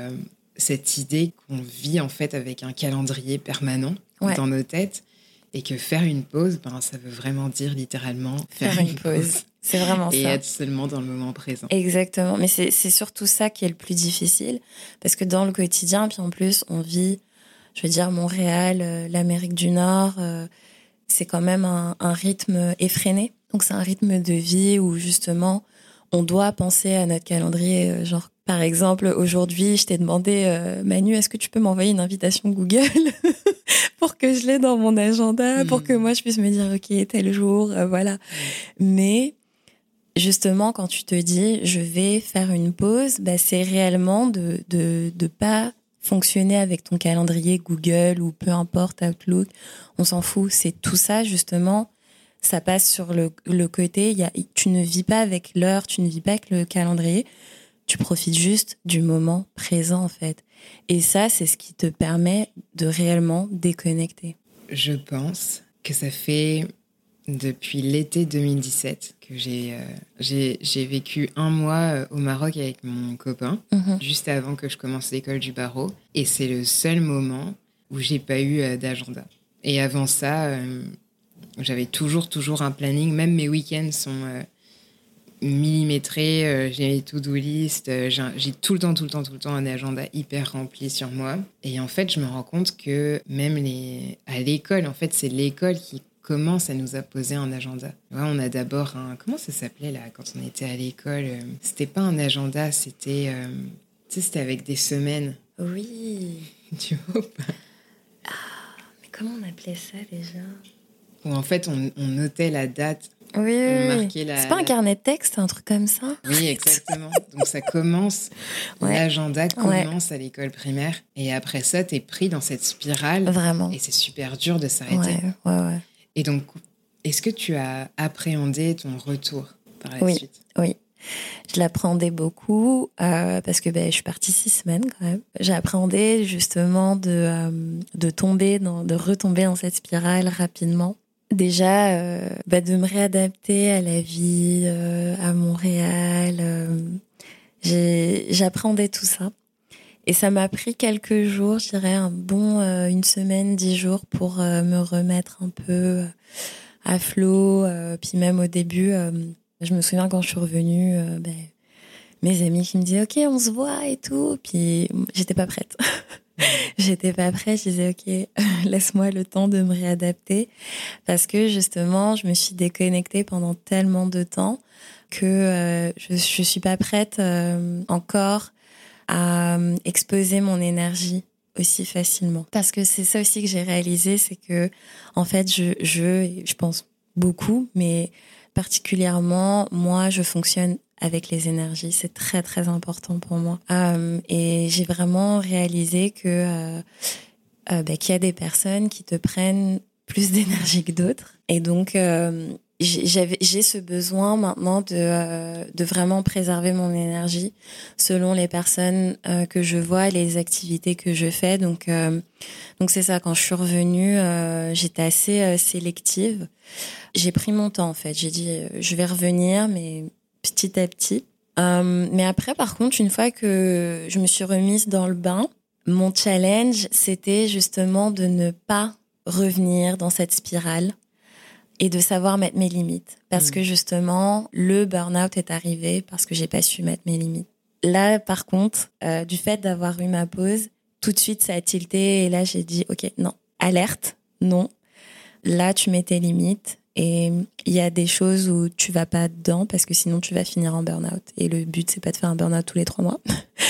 cette idée qu'on vit en fait avec un calendrier permanent dans nos têtes et que faire une pause, ça veut vraiment dire littéralement faire une pause. C'est vraiment et ça. Et être seulement dans le moment présent. Exactement. Mais c'est surtout ça qui est le plus difficile. Parce que dans le quotidien, puis en plus, on vit, je veux dire, Montréal, l'Amérique du Nord, c'est quand même un rythme effréné. Donc c'est un rythme de vie où justement, on doit penser à notre calendrier. Genre, par exemple, aujourd'hui, je t'ai demandé, Manu, est-ce que tu peux m'envoyer une invitation Google pour que je l'ai dans mon agenda, pour que moi, je puisse me dire, OK, tel jour, voilà. Mais justement, quand tu te dis, je vais faire une pause, c'est réellement de pas fonctionner avec ton calendrier Google ou peu importe, Outlook. On s'en fout. C'est tout ça, justement. Ça passe sur le côté. Tu ne vis pas avec l'heure, tu ne vis pas avec le calendrier. Tu profites juste du moment présent, en fait. Et ça, c'est ce qui te permet de réellement déconnecter. Je pense que ça fait depuis l'été 2017 que j'ai vécu un mois au Maroc avec mon copain, juste avant que je commence l'école du barreau. Et c'est le seul moment où j'ai pas eu d'agenda. Et avant ça, j'avais toujours un planning. Même mes week-ends sont millimétrés. J'ai les to-do list. J'ai tout le temps un agenda hyper rempli sur moi. Et en fait, je me rends compte que même à l'école, en fait, c'est l'école qui commence à nous apposer un agenda. Ouais, on a d'abord comment ça s'appelait là quand on était à l'école, c'était pas un agenda, c'était c'était avec des semaines. Oui. Tu vois pas? Mais comment on appelait ça déjà? Où en fait on notait la date. Oui. C'est pas un carnet de texte, un truc comme ça? Oui, exactement. Donc ça commence, l'agenda commence à l'école primaire et après ça t'es pris dans cette spirale. Vraiment. Et c'est super dur de s'arrêter. Ouais. Et donc, est-ce que tu as appréhendé ton retour par la suite? Oui, je l'appréhendais beaucoup parce que je suis partie 6 semaines quand même. J'ai appréhendé justement de retomber dans cette spirale rapidement. Déjà, de me réadapter à la vie à Montréal. J'appréhendais tout ça. Et ça m'a pris quelques jours, je dirais une semaine, 10 jours pour me remettre un peu à flot. Puis même au début, je me souviens quand je suis revenue, mes amis qui me disaient ok, on se voit et tout. Puis j'étais pas prête. J'étais pas prête. Je disais ok, laisse-moi le temps de me réadapter parce que justement, je me suis déconnectée pendant tellement de temps que je suis pas prête encore à exposer mon énergie aussi facilement. Parce que c'est ça aussi que j'ai réalisé, c'est que en fait, je pense beaucoup, mais particulièrement, moi, je fonctionne avec les énergies. C'est très, très important pour moi. Et j'ai vraiment réalisé que qu'il y a des personnes qui te prennent plus d'énergie que d'autres. Et donc, j'ai ce besoin maintenant de vraiment préserver mon énergie selon les personnes que je vois, les activités que je fais. Donc c'est ça. Quand je suis revenue, j'étais assez sélective. J'ai pris mon temps en fait. J'ai dit je vais revenir, mais petit à petit. Mais après, par contre, une fois que je me suis remise dans le bain, mon challenge, c'était justement de ne pas revenir dans cette spirale et de savoir mettre mes limites. Parce que justement, le burn-out est arrivé parce que j'ai pas su mettre mes limites. Là, par contre, du fait d'avoir eu ma pause, tout de suite, ça a tilté et là, j'ai dit, ok, non, alerte, non. Là, tu mets tes limites et il y a des choses où tu vas pas dedans parce que sinon, tu vas finir en burn-out. Et le but, c'est pas de faire un burn-out tous les 3 mois.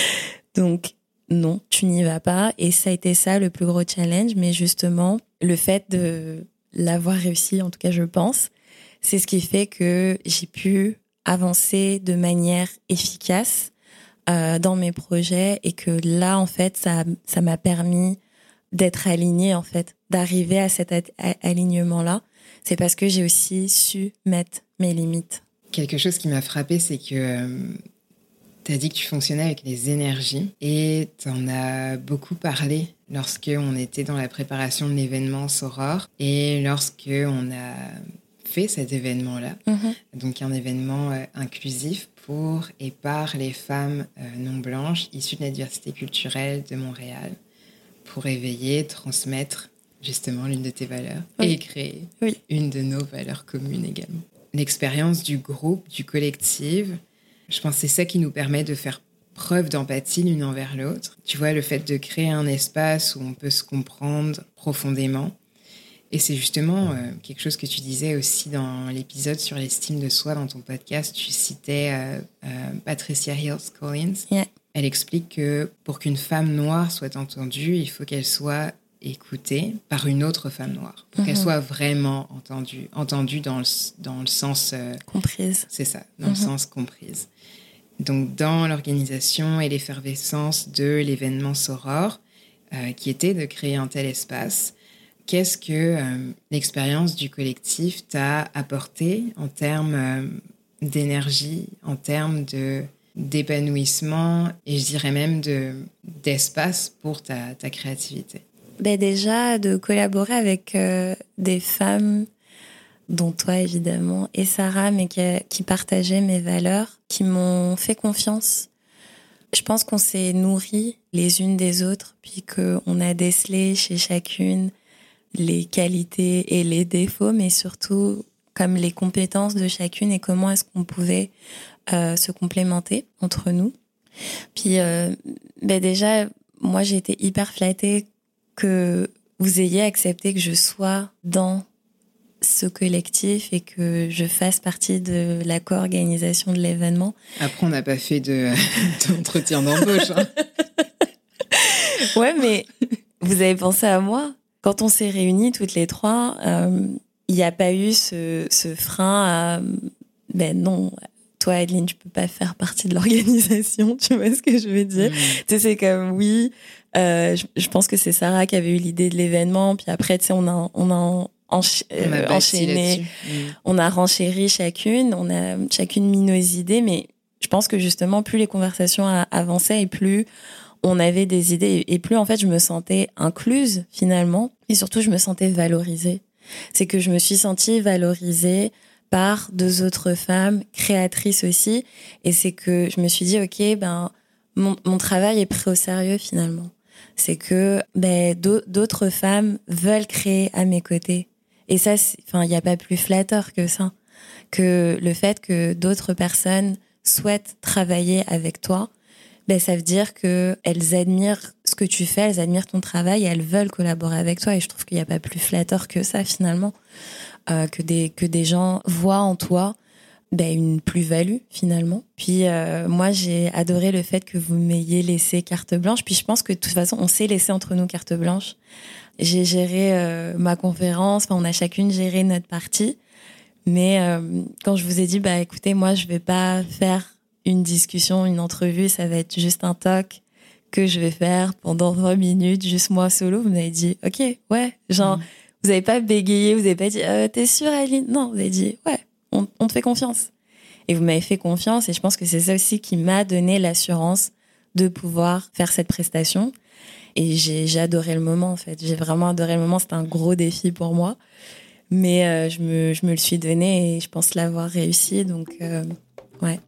Donc, non, tu n'y vas pas. Et ça a été ça le plus gros challenge. Mais justement, le fait de l'avoir réussi, en tout cas je pense, c'est ce qui fait que j'ai pu avancer de manière efficace dans mes projets et que là, en fait, ça m'a permis d'être alignée, en fait, d'arriver à cet alignement-là. C'est parce que j'ai aussi su mettre mes limites. Quelque chose qui m'a frappée, c'est que tu as dit que tu fonctionnais avec les énergies et tu en as beaucoup parlé lorsqu'on était dans la préparation de l'événement Soror et lorsqu'on a fait cet événement-là. Donc un événement inclusif pour et par les femmes non blanches issues de la diversité culturelle de Montréal pour éveiller, transmettre justement l'une de tes valeurs et créer une de nos valeurs communes également. L'expérience du groupe, du collectif, je pense que c'est ça qui nous permet de faire preuve d'empathie l'une envers l'autre. Tu vois, le fait de créer un espace où on peut se comprendre profondément. Et c'est justement quelque chose que tu disais aussi dans l'épisode sur l'estime de soi dans ton podcast. Tu citais Patricia Hill Collins. Yeah. Elle explique que pour qu'une femme noire soit entendue, il faut qu'elle soit écoutée par une autre femme noire. Pour qu'elle soit vraiment entendue dans le sens... comprise. C'est ça, dans le sens comprise. Donc, dans l'organisation et l'effervescence de l'événement Soror, qui était de créer un tel espace, qu'est-ce que l'expérience du collectif t'a apporté en termes d'énergie, en termes d'épanouissement et je dirais même d'espace pour ta créativité? Déjà, de collaborer avec des femmes, dont toi évidemment, et Sarah, mais qui partageaient mes valeurs, qui m'ont fait confiance. Je pense qu'on s'est nourries les unes des autres, puis qu'on a décelé chez chacune les qualités et les défauts, mais surtout comme les compétences de chacune et comment est-ce qu'on pouvait se complémenter entre nous. Puis déjà, moi j'ai été hyper flattée que vous ayez accepté que je sois dans ce collectif et que je fasse partie de la co-organisation de l'événement. Après, on n'a pas fait d'entretien d'embauche. Hein. Ouais, mais vous avez pensé à moi. Quand on s'est réunis toutes les trois, il n'y a pas eu ce frein à... non, toi, Adeline, tu peux pas faire partie de l'organisation, tu vois ce que je veux dire? Tu sais, c'est comme, oui, je pense que c'est Sarah qui avait eu l'idée de l'événement, puis après, tu sais, on a enchaîné, on a renchéri chacune, on a chacune mis nos idées, mais je pense que justement, plus les conversations avançaient et plus on avait des idées et plus en fait je me sentais incluse finalement et surtout je me sentais valorisée. C'est que je me suis sentie valorisée par 2 autres femmes créatrices aussi et c'est que je me suis dit ok mon travail est pris au sérieux finalement. C'est que d'autres femmes veulent créer à mes côtés Et ça, il n'y a pas plus flatteur que ça. Que le fait que d'autres personnes souhaitent travailler avec toi, ben, ça veut dire qu'elles admirent ce que tu fais, elles admirent ton travail et elles veulent collaborer avec toi. Et je trouve qu'il n'y a pas plus flatteur que ça, finalement. Que des gens voient en toi une plus-value, finalement. Puis moi, j'ai adoré le fait que vous m'ayez laissé carte blanche. Puis je pense que de toute façon, on s'est laissé entre nous carte blanche. J'ai géré ma conférence, on a chacune géré notre partie. Mais quand je vous ai dit, écoutez, moi, je vais pas faire une discussion, une entrevue, ça va être juste un talk que je vais faire pendant 20 minutes, juste moi solo, vous m'avez dit, ok, ouais, genre, vous avez pas bégayé, vous avez pas dit, t'es sûre, Aline? Non, vous avez dit, ouais, on te fait confiance. Et vous m'avez fait confiance, et je pense que c'est ça aussi qui m'a donné l'assurance de pouvoir faire cette prestation. Et j'ai adoré le moment, en fait. J'ai vraiment adoré le moment, c'était un gros défi pour moi. Mais je me le suis donné et je pense l'avoir réussi, donc ouais.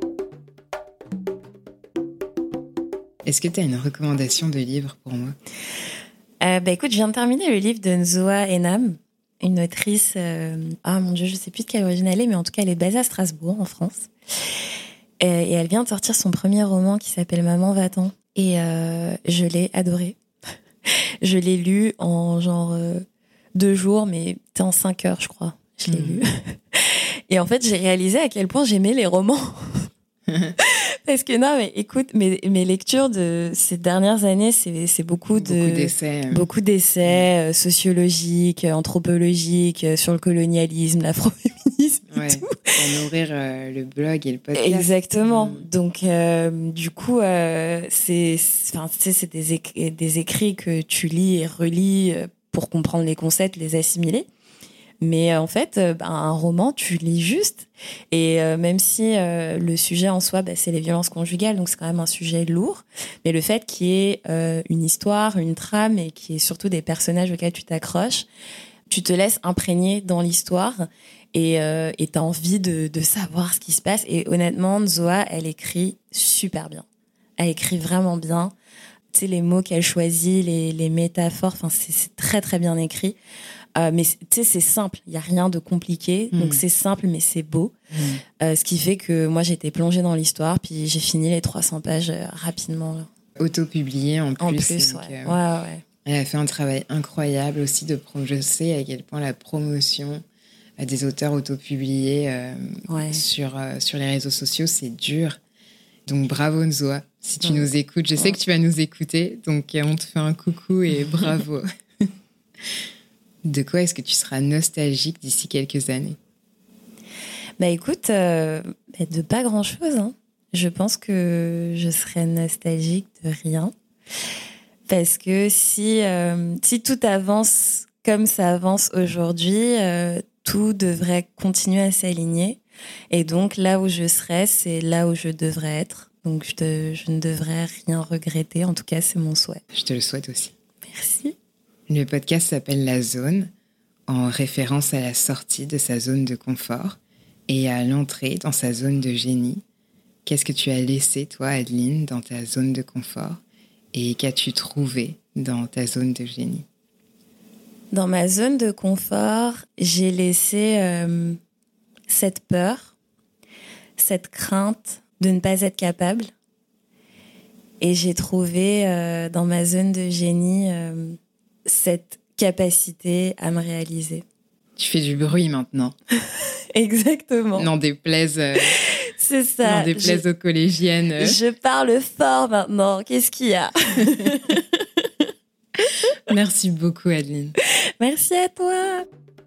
Est-ce que tu as une recommandation de livre pour moi? Écoute, je viens de terminer le livre de Nzoa Enam, une autrice, mon Dieu, je sais plus de quelle origine elle est, mais en tout cas, elle est basée à Strasbourg, en France. Et elle vient de sortir son premier roman qui s'appelle Maman va-t'en. Et je l'ai adoré. Je l'ai lu en genre 2 jours, mais c'était en 5 heures, je crois. Je l'ai lu. Et en fait, j'ai réalisé à quel point j'aimais les romans. Parce que non, mais écoute, mes lectures de ces dernières années, c'est beaucoup d'essais. Beaucoup d'essais sociologiques, anthropologiques, sur le colonialisme, l'afroféminisme et tout. Pour nourrir le blog et le podcast. Exactement. Donc, du coup, c'est des écrits que tu lis et relis pour comprendre les concepts, les assimiler. Mais en fait, un roman, tu lis juste. Et même si le sujet en soi, c'est les violences conjugales, donc c'est quand même un sujet lourd. Mais le fait qu'il y ait une histoire, une trame et qu'il y ait surtout des personnages auxquels tu t'accroches, tu te laisses imprégner dans l'histoire et t'as envie de savoir ce qui se passe. Et honnêtement, Nzoa, elle écrit super bien. Elle écrit vraiment bien. Tu sais, les mots qu'elle choisit, les métaphores, c'est très, très bien écrit. Mais tu sais, c'est simple, il n'y a rien de compliqué, donc c'est simple mais c'est beau. Ce qui fait que moi j'étais plongée dans l'histoire, puis j'ai fini les 300 pages rapidement. Auto-publié en plus. En plus, donc, ouais. Elle a fait un travail incroyable aussi je sais à quel point la promotion des auteurs autopubliés sur les réseaux sociaux, c'est dur. Donc bravo Nzoa, si tu nous écoutes, je sais que tu vas nous écouter, donc on te fait un coucou et bravo. De quoi est-ce que tu seras nostalgique d'ici quelques années? Écoute, de pas grand-chose. Hein. Je pense que je serais nostalgique de rien. Parce que si tout avance comme ça avance aujourd'hui, tout devrait continuer à s'aligner. Et donc, là où je serais, c'est là où je devrais être. Donc, je ne devrais rien regretter. En tout cas, c'est mon souhait. Je te le souhaite aussi. Merci. Le podcast s'appelle La Zone, en référence à la sortie de sa zone de confort et à l'entrée dans sa zone de génie. Qu'est-ce que tu as laissé, toi, Adeline, dans ta zone de confort et qu'as-tu trouvé dans ta zone de génie? Dans ma zone de confort, j'ai laissé cette peur, cette crainte de ne pas être capable. Et j'ai trouvé dans ma zone de génie cette capacité à me réaliser. Tu fais du bruit maintenant. Exactement. N'en déplaise, c'est ça. N'en déplaise aux collégiennes. Je parle fort maintenant. Qu'est-ce qu'il y a? Merci beaucoup, Adeline. Merci à toi.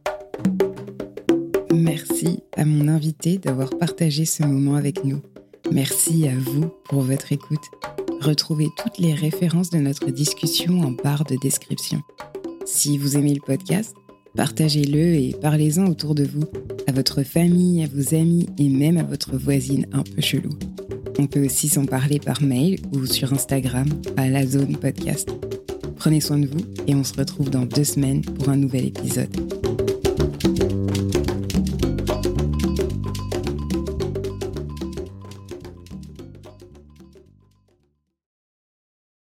Merci à mon invité d'avoir partagé ce moment avec nous. Merci à vous pour votre écoute. Retrouvez toutes les références de notre discussion en barre de description. Si vous aimez le podcast, partagez-le et parlez-en autour de vous, à votre famille, à vos amis et même à votre voisine un peu chelou. On peut aussi s'en parler par mail ou sur Instagram à La Zone Podcast. Prenez soin de vous et on se retrouve dans 2 semaines pour un nouvel épisode.